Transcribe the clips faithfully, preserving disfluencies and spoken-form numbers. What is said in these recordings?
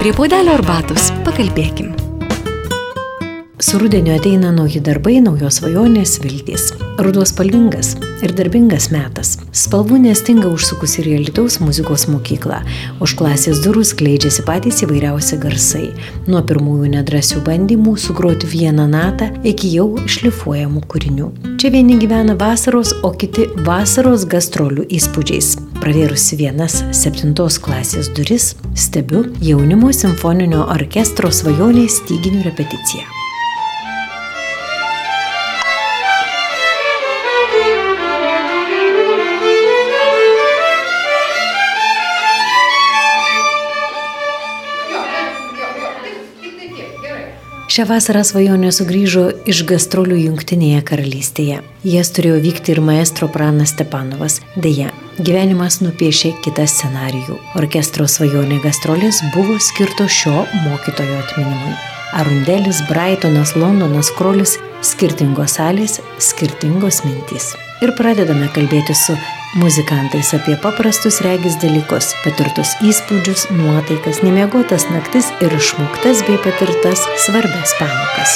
Prie puodelio arbatos pakalbėkim. Su rudeniu ateina nauji darbai, naujos svajonės, viltys. Ruduo spalvingas ir darbingas metas. Spalvų nestinga užsukus ir į Alytaus muzikos mokyklą. Už klasės durų skleidžiasi patys įvairiausi garsai. Nuo pirmųjų nedrąsių bandymų sugroti vieną natą iki jau šlifuojamų kūrinių. Čia vieni gyvena vasaros, o kiti vasaros gastrolių įspūdžiais. Pravėrusi vienas septintos klasės duris, stebiu jaunimo simfoninio orkestro svajonės styginių repeticiją. Šią vasarą svajonė sugrįžo iš gastrolių Jungtinėje karalystėje. Jas turėjo vykti ir maestro Pranas Stepanovas. Deja, gyvenimas nupiešė kitą scenarijų. Orkestro svajonė gastrolės buvo skirto šio mokytojo atminimui. Arundelis, Brightonas, Londonas, Krolis – skirtingos salės, skirtingos mintys. Ir pradedame kalbėti su muzikantais apie paprastus regis dalykus, patirtus įspūdžius, nuotaikas, nemiegotas naktis ir išmoktas bei patirtas svarbias pamokas.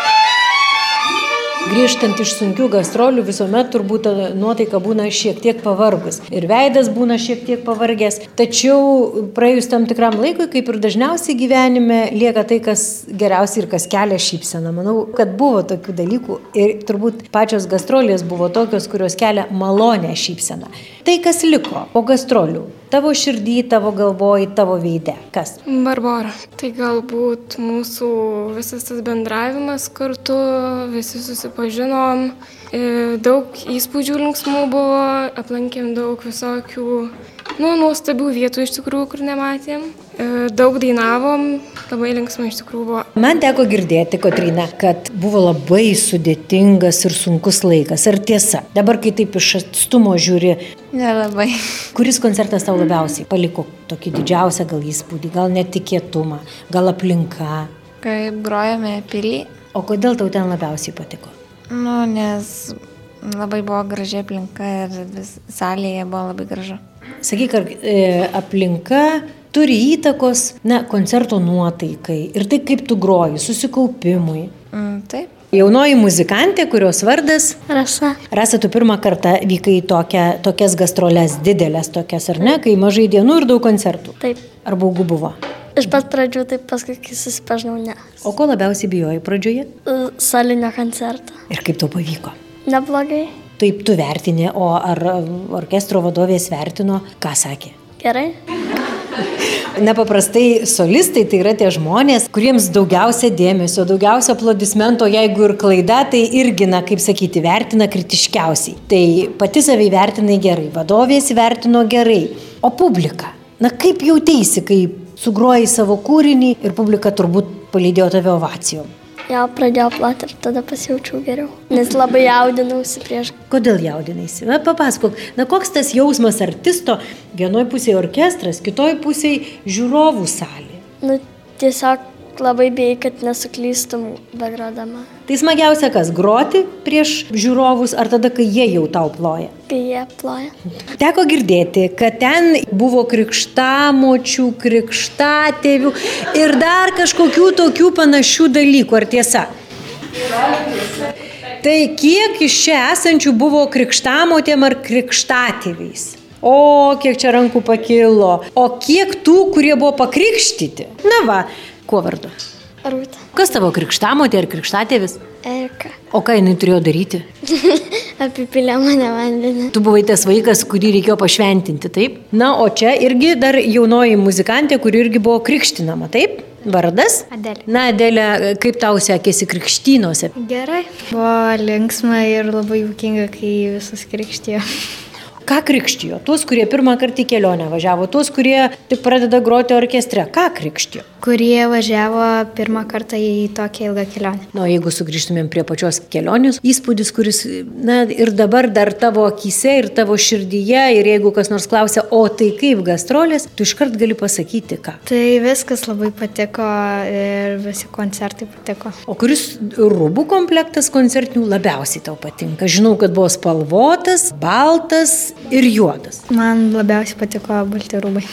Grįžtant iš sunkių gastrolių visuomet turbūt nuotaika būna šiek tiek pavargus ir veidas būna šiek tiek pavargęs, tačiau praėjus tam tikram laikui, kaip ir dažniausiai gyvenime, lieka tai, kas geriausiai ir kas kelia šypseną. Manau, kad buvo tokių dalykų ir turbūt pačios gastrolės buvo tokios, kurios kelia malonę šypseną. Tai, kas liko po gastrolių, tavo širdį, tavo galvoj, tavo veide, kas? Barbora. Tai galbūt mūsų visas tas bendravimas kartu, visi susipažinom, daug įspūdžių linksmų buvo, aplankėm daug visokių, nu, nuostabių vietų iš tikrųjų, kur nematėm. Daug dainavom, labai linksma iš tikrųjų buvo. Man teko girdėti, Kotryna, kad buvo labai sudėtingas ir sunkus laikas. Ar tiesa? Dabar, kai taip iš atstumo žiūri. Nelabai. Kuris koncertas tau labiausiai paliko tokį didžiausią gal įspūdį, gal netikėtumą, gal aplinka? Kaip grojame pilį. O kodėl tau ten labiausiai patiko? Nu, nes labai buvo graži aplinka ir vis, salėje buvo labai gražu. Sakyk, ar e, aplinka turi įtakos, na, koncerto nuotaikai ir tai, kaip tu groji, susikaupimui. Mm, taip. Jaunoji muzikantė, kurios vardas? Rasa. Rasa, tu pirmą kartą vykai tokia, tokias gastroles, didelės tokias, ar ne, kai mažai dienų ir daug koncertų? Taip. Ar baugu buvo? Iš pat pradžių, taip paskui, kai susipažinau, ne. O ko labiausiai bijojai pradžioje? Salinio koncerto. Ir kaip tau pavyko? Neblogai. Taip tu vertini, o ar orkestro vadovės vertino, ką sakė? Gerai. Nepaprastai solistai tai yra tie žmonės, kuriems daugiausia dėmesio, daugiausia aplodismento, jeigu ir klaida, tai irgi, na, kaip sakyti, vertina kritiškiausiai. Tai pati savai vertinai gerai, vadovės vertino gerai. O publika? Na, kaip jauteisi, kai sugrojai savo kūrinį ir publika turbūt palydėjo tave ovacijom? Jau pradėjau ploti ir tada pasijaučiau geriau, nes labai jaudinausi prieš. Kodėl jaudinaisi? Na, papasakok, na, koks tas jausmas artisto, vienoj pusėje orkestras, kitoj pusėje žiūrovų salė? Nu, tiesiog labai bijai, kad nesuklystum begrodama. Tai smagiausia kas, groti prieš žiūrovus ar tada, kai jie jau tau ploja? Kai jie ploja. Teko girdėti, kad ten buvo krikštamočių, krikštatėvių ir dar kažkokių tokių panašių dalykų, ar tiesa? Tai kiek iš čia esančių buvo krikštamotėm ar krikštatėviais? O, kiek čia rankų pakilo. O kiek tų, kurie buvo pakrikštyti? Na va, kuo vardu? Rūta. Kas tavo krikštamotė ar krikštatėvis? Erika. O ką jinai turėjo daryti? Apipylė mane vandenį. Tu buvai tas vaikas, kurį reikėjo pašventinti, taip? Na, o čia irgi dar jaunoji muzikantė, kuri irgi buvo krikštinama, taip? Vardas? Adelė. Na, Adelė, kaip tau sekėsi krikštynose? Gerai. Buvo linksma ir labai juokinga, kai visus krikštijo. Ką krikštijo? Tuos, kurie pirmą kartą į kelionę važiavo, tuos, kurie tik pradeda groti orkestre. Ką krikštijo? Kurie važiavo pirmą kartą į tokią ilgą kelionę. Na, jeigu sugrįžtumėm prie pačios kelionės, įspūdis, kuris, na, ir dabar dar tavo akyse ir tavo širdyje, ir jeigu kas nors klausia, o tai kaip gastrolės, tu iškart gali pasakyti, ką. Tai viskas labai patiko ir visi koncertai patiko. O kuris rūbų komplektas koncertinių labiausiai tau patinka? Žinau, kad buvo spalvotas, baltas ir juodas. Man labiausiai patiko balti rūbai.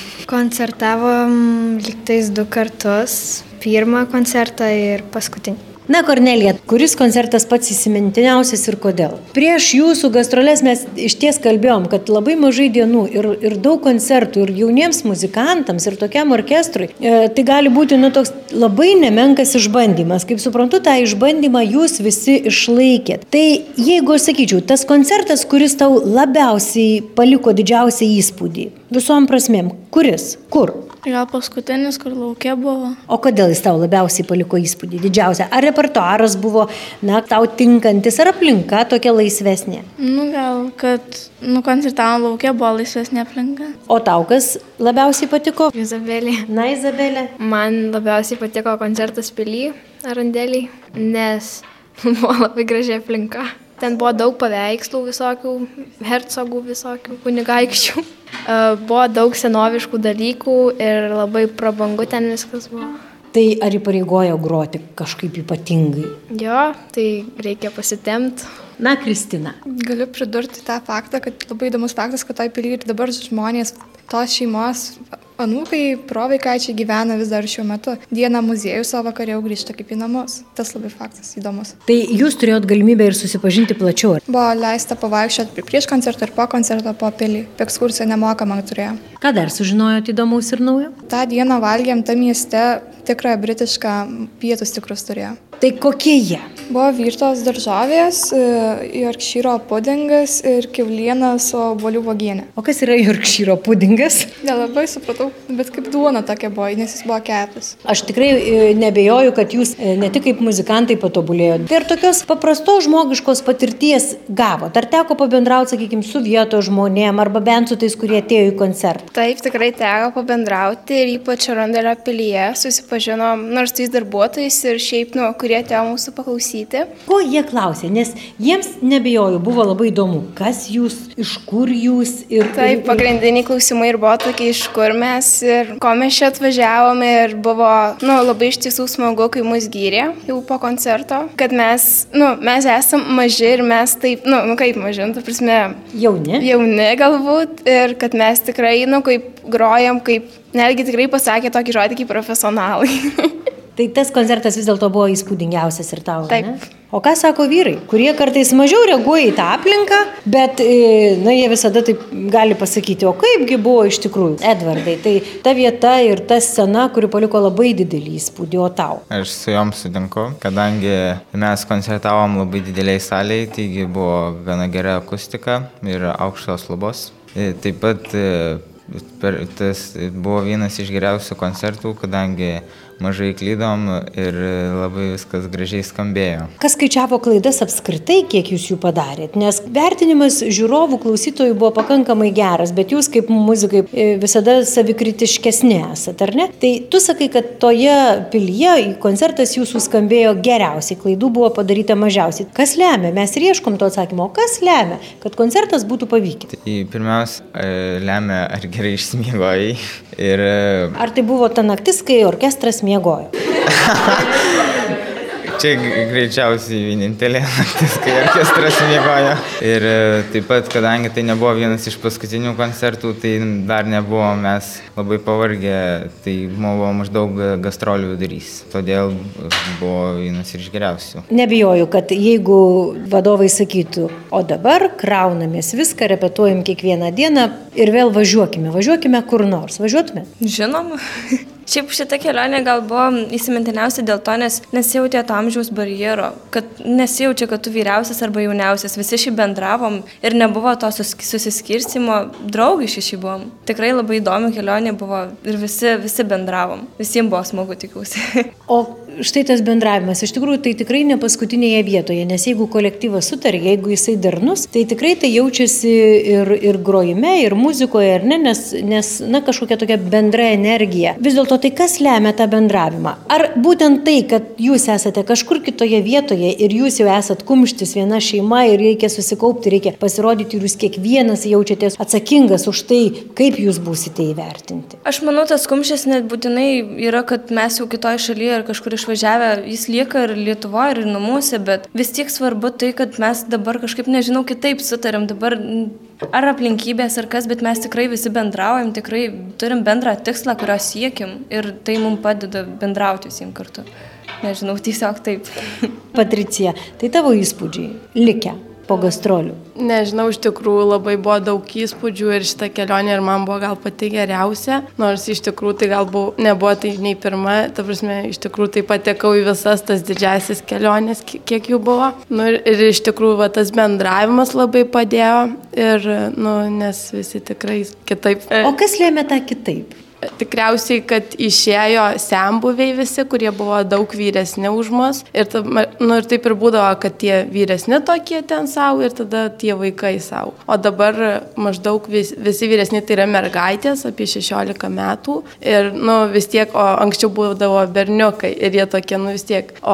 Koncertavom liktais du kartus. Pirmą koncertą ir paskutinį. Na, Kornelija, kuris koncertas pats įsimintiniausias ir kodėl? Prieš jūsų gastroles mes išties kalbėjom, kad labai mažai dienų ir, ir daug koncertų ir jauniems muzikantams ir tokiam orkestrui. E, tai gali būti nu, toks labai nemenkas išbandymas. Kaip suprantu, tą išbandymą jūs visi išlaikėt. Tai jeigu aš sakyčiau, tas koncertas, kuris tau labiausiai paliko didžiausią įspūdį, visom prasmėm, kuris? Kur? Gal paskutinis, kur laukia buvo. O kodėl jis tau labiausiai paliko įspūdį didžiausią? Ar repertuaras buvo, na, tau tinkantis, ar aplinka tokia laisvesnė? Nu, gal, kad, nu, koncertavom laukia buvo laisvesnė aplinka. O tau kas labiausiai patiko? Izabelė. Na, Izabelė. Man labiausiai patiko koncertas Pily, Arandėlį, nes buvo labai graži aplinka. Ten buvo daug paveikslų visokių, hercogų visokių, kunigaikščių. Buvo daug senoviškų dalykų ir labai prabangu ten viskas buvo. Tai ar įpareigojo groti kažkaip ypatingai? Jo, tai reikia pasitemti. Na, Kristina. Galiu pridurti tą faktą, kad labai įdomus faktas, kad toj Pily ir dabar žmonės, tos šeimos anūkai, provaikaičiai gyvena vis dar šiuo metu. Dieną muziejų savo vakarė jau grįžta kaip į namus. Tas labai faktas įdomus. Tai jūs turėjot galimybę ir susipažinti plačiau? Buvo leista pavaikščioti prieš koncertą ir po koncerto po Pily. Ekskursija nemokamą turėjo. Ką dar sužinojot įdomaus ir naujo? tą dieną valgėm tam mieste tikrą britišką pietus tikrus turėjo. Tai kokie jie? Buvo virtos daržovės, jorkšyro pudingas ir kiauliena su obuolių uogienė. O kas yra jorkšyro pudingas? Nelabai supratau, bet kaip duona tokia buvo, nes jis buvo keptas. Aš tikrai nebejoju, kad jūs ne tik kaip muzikantai patobulėjote, tai ir tokios paprastos žmogiškos patirties gavot. Ar teko pabendrauti, sakykime, su vietos žmonėm arba bent su tais, kurie atėjo į koncertą? Taip, tikrai teko pabendrauti ir ypač Arandelio pilyje susipažinom nors tais darbuotojais ir šiaip, nu, kurie atėjo mūsų paklausyti. Ko jie klausė? Nes jiems, nebejoju, buvo labai įdomu, kas jūs, iš kur jūs ir... Taip, pagrindiniai klausimai ir buvo tokie, iš kur mes ir ko mes čia atvažiavome ir buvo, nu, labai iš tiesų smagu, kai mus gyrė jau po koncerto, kad mes, nu, mes esam maži ir mes taip, nu, nu kaip maži, nu, ta prasme... Jauni? Jauni galbūt ir kad mes tikrai, nu, kaip grojam, kaip, netgi tikrai pasakė tokį žodį kaip profesionalai. Tai tas koncertas vis dėlto buvo įspūdingiausias ir tau, Taip. ne? O ką sako vyrai, kurie kartais mažiau reaguoja į tą aplinką, bet, na, jie visada taip gali pasakyti, o kaipgi buvo iš tikrųjų. Edvardai, tai ta vieta ir ta scena, kuri paliko labai didelį įspūdį, o tau? Aš su jom sutinku, kadangi mes koncertavom labai dideliai salėje, taigi buvo gana gera akustika ir aukštos lubos. Taip pat per, tas buvo vienas iš geriausių koncertų, kadangi mažai klydom ir labai viskas gražiai skambėjo. Kas skaičiavo klaidas apskritai, kiek jūs jų padarėt? Nes vertinimas žiūrovų klausytojų buvo pakankamai geras, bet jūs kaip muzikai visada savikritiškesni esat, ar ne? Tai tu sakai, kad toje pilyje koncertas jūsų skambėjo geriausiai, klaidų buvo padaryta mažiausiai. Kas lemia? Mes ir ieškom to atsakymo. O kas lemia, kad koncertas būtų pavykęs? Tai pirmiausia, lemia, ar gerai išsimiegojai. Ir... Ar tai buvo ta naktis, kai orkestras miegojo? Čia greičiausiai vienintelė naktis, kai orkestras miegojo. Ir taip pat, kadangi tai nebuvo vienas iš paskutinių koncertų, tai dar nebuvo mes labai pavargę, tai buvo maždaug gastrolių vidurys. Todėl buvo vienas iš geriausių. Nebijoju, kad jeigu vadovai sakytų, o dabar kraunamės viską, repetuojam kiekvieną dieną ir vėl važiuokime, važiuokime kur nors. Važiuotume? Žinoma. Šiaip šita kelionė gal buvo įsimintiniausia dėl to, nes nesijautė to amžiaus barjero, kad nesijaučia, kad tu vyriausias arba jauniausias, visi šį bendravom ir nebuvo to susiskirstimo, draugiški šį buvom. Tikrai labai įdomi kelionė buvo ir visi, visi bendravom, visiems buvo smagu, tikiuosi. O štai tas bendravimas, iš tikrųjų tai tikrai ne paskutinėje vietoje, nes jeigu kolektyvas sutarė, jeigu jisai darnus, tai tikrai tai jaučiasi ir, ir grojime, ir muzikoje, ir ne, nes, nes na, kažkokia tokia bendra energija. Vis dėlto tai kas lemia tą bendravimą? Ar būtent tai, kad jūs esate kažkur kitoje vietoje ir jūs jau esat kumštis viena šeima ir reikia susikaupti, reikia pasirodyti ir jūs kiekvienas jaučiatės atsakingas už tai, kaip jūs būsite įvertinti? Aš manau, tas kumštis net būtinai yra, kad mes jau kitoje šalyje ar kažkur išvažiavę, jis lieka ir Lietuvoje, ir namuose, bet vis tiek svarbu tai, kad mes dabar kažkaip, nežinau, kitaip sutarėm, dabar ar aplinkybės, ar kas, bet mes tikrai visi bendraujam, tikrai turim bendrą tikslą, kurio siekim ir tai mums padeda bendrauti visiems kartu. Nežinau, tiesiog taip. Patricija, tai tavo įspūdžiai likę po gastrolių? Nežinau, iš tikrųjų labai buvo daug įspūdžių ir šita kelionė ir man buvo gal pati geriausia, nors iš tikrųjų tai gal buvo, nebuvo tai nei pirma, ta prasme, iš tikrųjų tai patekau į visas tas didžiasis kelionės, kiek jų buvo. Nu, ir, ir iš tikrųjų va, tas bendravimas labai padėjo ir, nu, nes visi tikrai kitaip. O kas lėmė tą kitaip? Tikriausiai, kad išėjo senbuviai visi, kurie buvo daug vyresni už mus. Ir, ta, nu, ir taip ir būdavo, kad tie vyresni tokie ten savo ir tada tie vaikai savo. O dabar maždaug vis, visi vyresni tai yra mergaitės, apie šešiolika metų. Ir nu, vis tiek, o anksčiau būdavo berniukai ir jie tokie, nu vis tiek. O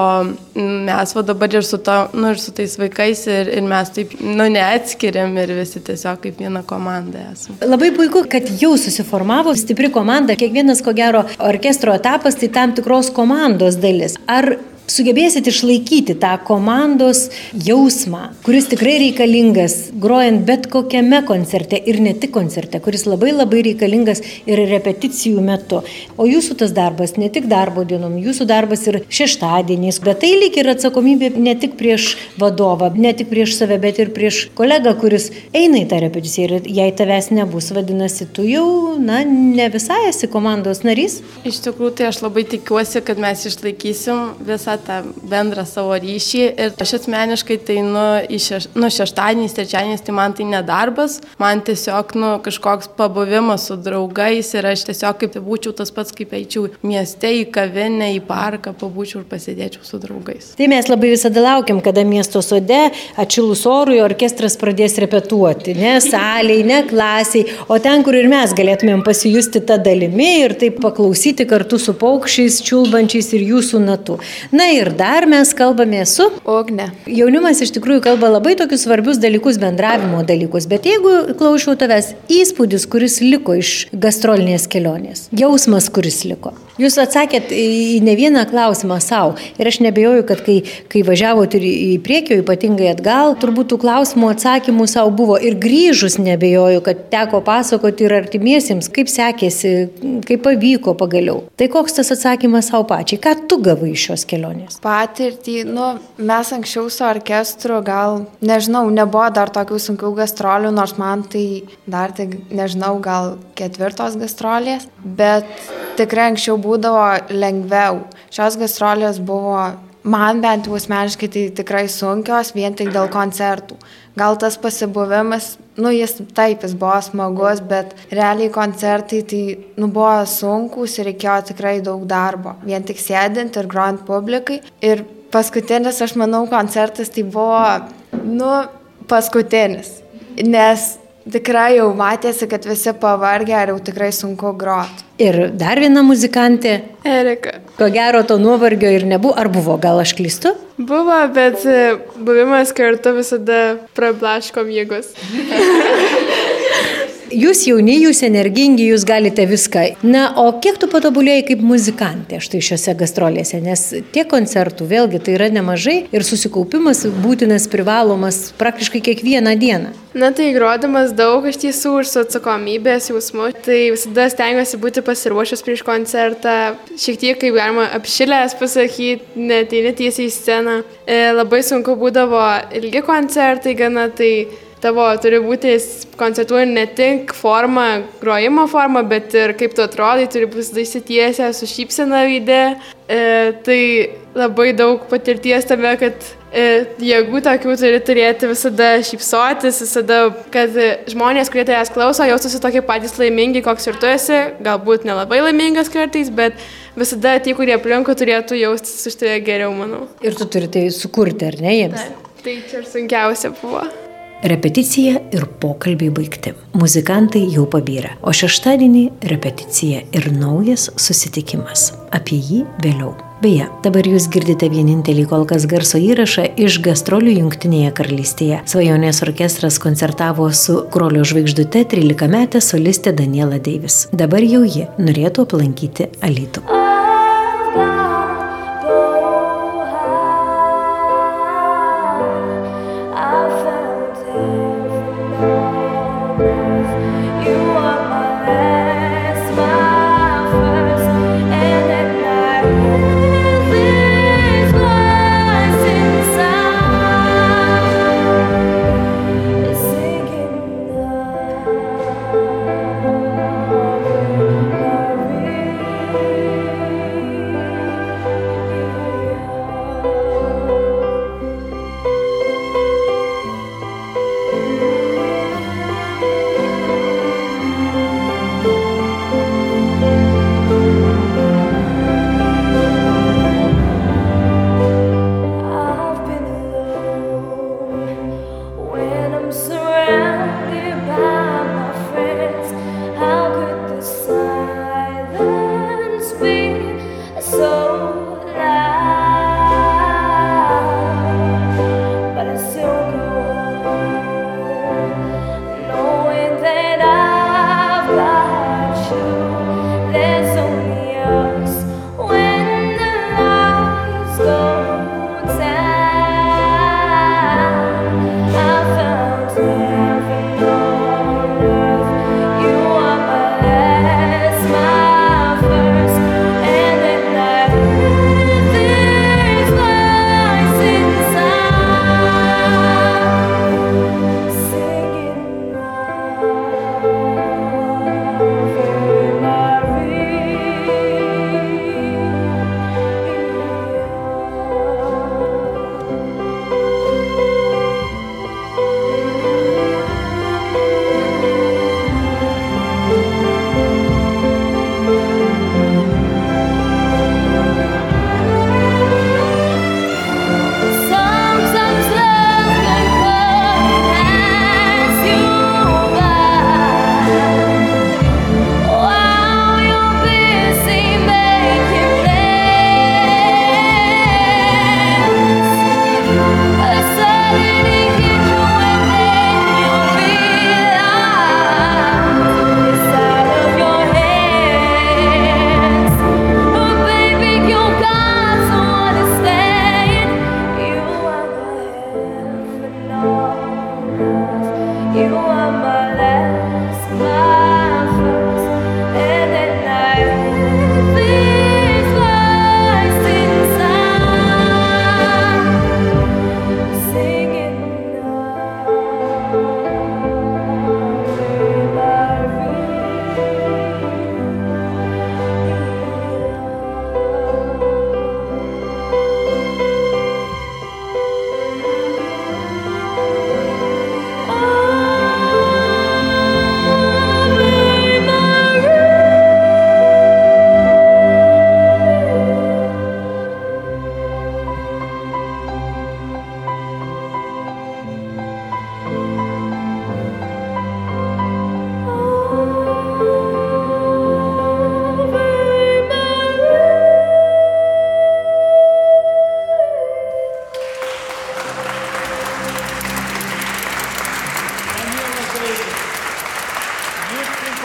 mes va dabar ir su, to, nu, ir su tais vaikais ir, ir mes taip, nu, neatskiriam ir visi tiesiog kaip viena komanda esame. Labai puiku, kad jau susiformavo stipri komanda. Kiekvienas, ko gero, orkestro etapas tai tam tikros komandos dalis. Ar sugebėsit išlaikyti tą komandos jausmą, kuris tikrai reikalingas grojant bet kokiame koncerte ir ne tik koncerte, kuris labai labai reikalingas ir repeticijų metu. O jūsų tas darbas ne tik darbo dienom, jūsų darbas ir šeštadieniais, bet tai lyg ir atsakomybė ne tik prieš vadovą, ne tik prieš save, bet ir prieš kolegą, kuris eina į tą repeticiją ir jei tavęs nebus, vadinasi, tu jau, na, ne visai esi komandos narys. Iš tikrųjų, tai aš labai tikiuosi, kad mes išlaikysim visą tą bendrą savo ryšį ir aš asmeniškai tai nu, šeš, nu šeštadieniais, trečiadieniais tai man tai nedarbas, man tiesiog nu, kažkoks pabuvimas su draugais ir aš tiesiog kaip būčiau tas pats, kaip eičiau mieste į kavinę, į parką, pabūčiau ir pasėdėčiau su draugais. Tai mes labai visada laukiam, kada miesto sode atšilus orui orkestras pradės repetuoti, ne salėj, ne klasiai, o ten, kur ir mes galėtumėm pasijusti tą dalimi ir taip paklausyti kartu su paukščiais, čiulbančiais ir jūsų natu. Na ir dar mes kalbame su Ugne. Jaunimas iš tikrųjų kalba labai tokius svarbius dalykus, bendravimo dalykus, bet jeigu klausiau tavęs, įspūdis, kuris liko iš gastrolinės kelionės, jausmas, kuris liko. Jūs atsakėt į ne vieną klausimą savo ir aš nebejoju, kad kai, kai važiavot ir į priekį, ypatingai atgal, turbūt tų klausimų atsakymų savo buvo ir grįžus nebejoju, kad teko pasakoti ir artimiesiems, kaip sekėsi, kaip pavyko pagaliau. Tai koks tas atsakymas savo pačiai, ką tu gavai iš šios kelionės? Patirtį, nu, mes anksčiau su orkestru gal, nežinau, nebuvo dar tokių sunkių gastrolių, nors man tai dar, tai, nežinau, gal ketvirtos gastrolės, bet tikrai anksčiau būdavo lengviau. Šios gastrolės buvo, man bent jau asmeniškai, tai tikrai sunkios, vien tik dėl koncertų. Gal tas pasibuvimas, nu, jis taip, jis buvo smagus, bet realiai koncertai tai, nu, buvo sunkus ir reikėjo tikrai daug darbo. Vien tik sėdint ir grojant publikai. Ir paskutinis, aš manau, koncertas tai buvo, nu, paskutinis. Nes tikrai jau matėsi, kad visi pavargę ir jau tikrai sunku groti. Ir dar viena muzikantė. Erika. Ko gero to nuovargio ir nebuvo. Ar buvo? Gal aš klystu? Buvo, bet buvimas kartu visada prablaškom jėgos. Jūs jauni, jūs energingi, jūs galite viską. Na, o kiek tu patobulėjai kaip muzikantė štai šiose gastrolėse? Nes tiek koncertų, vėlgi, tai yra nemažai ir susikaupimas būtinas, privalomas praktiškai kiekvieną dieną. Na, tai grodamas daug iš tiesų ir su atsakomybės jausmu, tai visada stengiuosi būti pasiruošęs prieš koncertą, šiek tiek, kaip galima, apšilęs pasakyti, neteini tiesiai į sceną. E, labai sunku būdavo ilgi koncertai gana, tai tavo turi būti koncertuojant ne tik forma, grojimo forma, bet ir kaip tu atrodai, turi būti įsitiesę su šypsena veide. E, tai labai daug patirties tame, kad e, jėgų tokių turi turėti visada šypsotis, visada, kad žmonės, kurie tavęs klauso, jaustųsi tokie patys laimingi, koks ir tu esi, galbūt nelabai laimingas kartais, bet visada tie, kurie aplinkui, turėtų jaustis už tave geriau, manau. Ir tu turi tai sukurti, ar ne jiems? Tai, tai čia ir sunkiausia buvo. Repeticija ir pokalbiai baigti. Muzikantai jau pabyra. O šeštadienį repeticija ir naujas susitikimas. Apie jį vėliau. Beje, dabar jūs girdite vienintelį kol kas garso įrašą iš gastrolių Jungtinėje karalystėje. Svajonės orkestras koncertavo su Krolio žvaigždute trylikametė solistė Daniela Davis. Dabar jau ji norėtų aplankyti Alytų.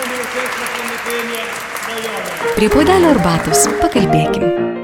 Prie puodelio arbatos pakalbėkim.